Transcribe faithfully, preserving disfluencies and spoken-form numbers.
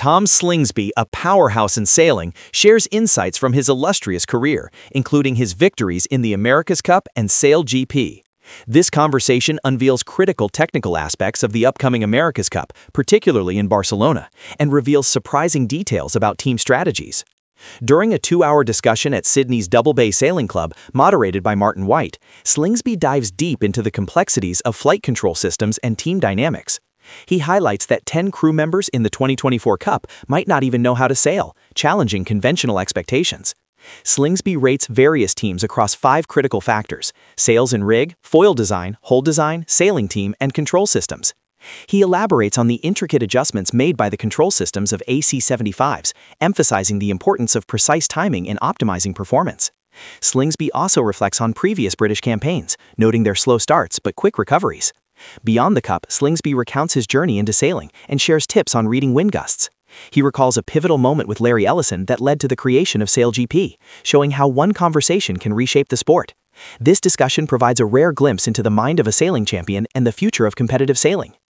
Tom Slingsby, a powerhouse in sailing, shares insights from his illustrious career, including his victories in the America's Cup and Sail G P. This conversation unveils critical technical aspects of the upcoming America's Cup, particularly in Barcelona, and reveals surprising details about team strategies. During a two-hour discussion at Sydney's Double Bay Sailing Club, moderated by Martin White, Slingsby dives deep into the complexities of flight control systems and team dynamics. He highlights that ten crew members in the twenty twenty-four Cup might not even know how to sail, challenging conventional expectations. Slingsby rates various teams across five critical factors: sails and rig, foil design, hull design, sailing team, and control systems. He elaborates on the intricate adjustments made by the control systems of A C seventy-fives, emphasizing the importance of precise timing in optimizing performance. Slingsby also reflects on previous British campaigns, noting their slow starts but quick recoveries. Beyond the Cup, Slingsby recounts his journey into sailing and shares tips on reading wind gusts. He recalls a pivotal moment with Larry Ellison that led to the creation of Sail G P, showing how one conversation can reshape the sport. This discussion provides a rare glimpse into the mind of a sailing champion and the future of competitive sailing.